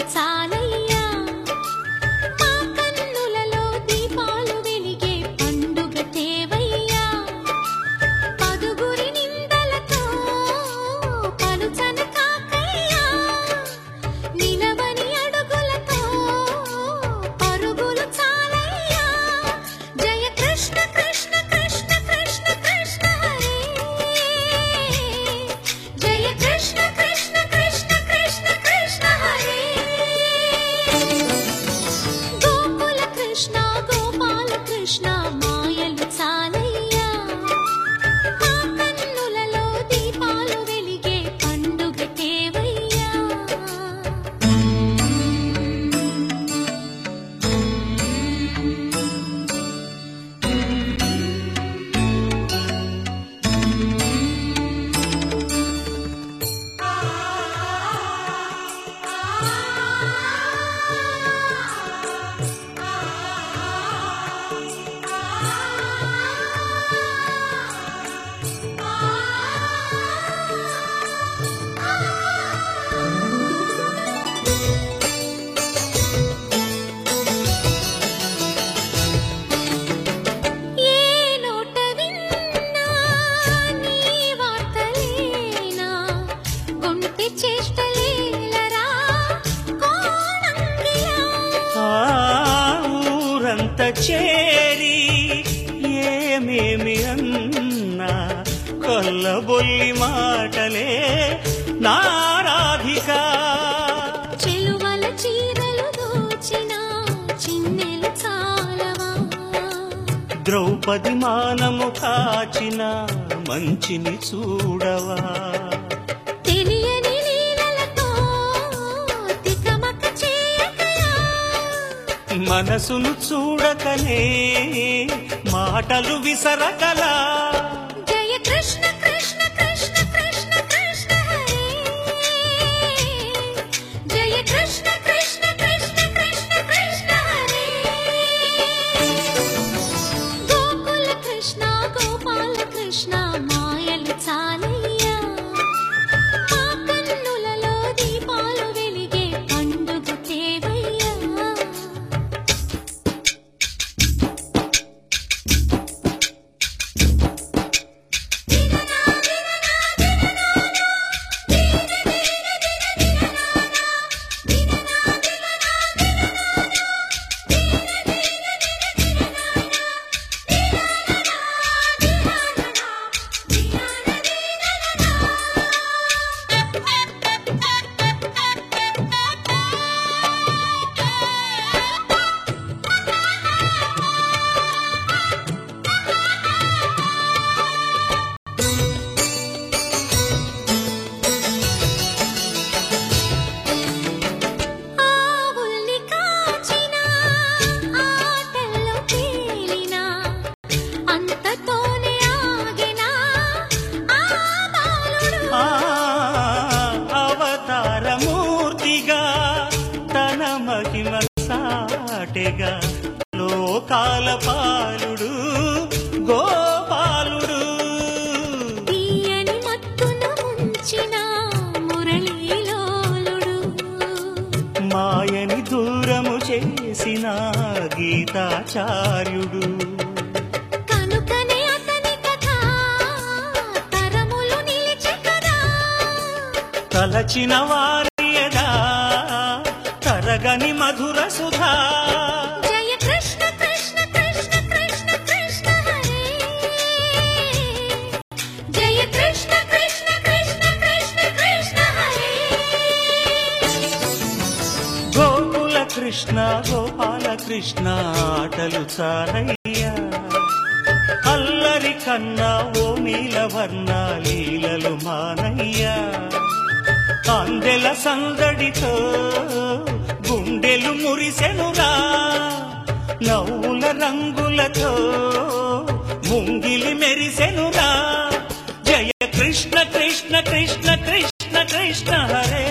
చాలయ్యా మా కన్నులలో దీపాలు వెలిగే పండుగ తేవయ్యా పదుగురి నిందలతో పలుచన కాకయ్యా నిలవని అడుగులతో పరుగులు చాలయ్యా జయ కృష్ణ కృష్ణ కృష్ణ కృష్ణ కృష్ణ హరే జయ కృష్ణ కృష్ణ కృష్ణ కృష్ణ కృష్ణ హరే గోకుల కృష్ణ గోపాల కృష్ణ మాయలు చాలయ్యా మా కన్నులలో దీపాలు వెలిగే పండుగ తేవయ్యా ఏ నోట విన్నా నీ వార్తలేనా గుంటె చేష్టలేలరా కోణంగియా ఊరంత చేరి ఏమేమి అన్నా కొల్లబొల్లి మాటలే నారాధిక చెలువల చీరలు దోచిన చిన్నెలు చాలవా ద్రౌపది మానము కాచిన మంచిని చూడవా తెలియని లీలలతో తికమక చేయకయా మనసును చూడకనే మాటలు విసరకలా జయ కృష్ణ కృష్ణ కృష్ణ కృష్ణ కృష్ణ హరే జయ కృష్ణ కృష్ణ కృష్ణ కృష్ణ కృష్ణ హరే గోకుల కృష్ణ గోపాల కృష్ణ మాయలు చాలయ్యా మా కన్నులలో దీపాలు వెలిగే పండుగ తేవయ్యా ఆవుల్ని కాచిన ఆటల్లో తేలినా అంతతోనే ఆగినా ఆ బాలుడు అవతారమూర్తిగా తన మహిమ సాటెగా లోకాల పాలుడు గోపాలుడు తీయని మత్తున ముంచిన మురళీలోలుడు మాయని దూరము చేసిన గీతాచార్యుడు కనుకనే అతని కథ తరములు నిలిచె కదా తలచిన వారియదా తరగని మధుర సుధా జయ కృష్ణ కృష్ణ కృష్ణ కృష్ణ కృష్ణ హరే జయ కృష్ణ కృష్ణ కృష్ణ కృష్ణ కృష్ణ హరే గోకుల కృష్ణ గోపాల కృష్ణ ఆటలు చాలయ్యా అల్లరి కన్నా ఓ నీలవర్ణ లీలలు మానయ్యా అందెల సందడితో గుండెలు మురిసెనురా నవ్వుల రంగులతో ముంగిలి మెరిసెనురా జయ కృష్ణ కృష్ణ కృష్ణ కృష్ణ కృష్ణ హరే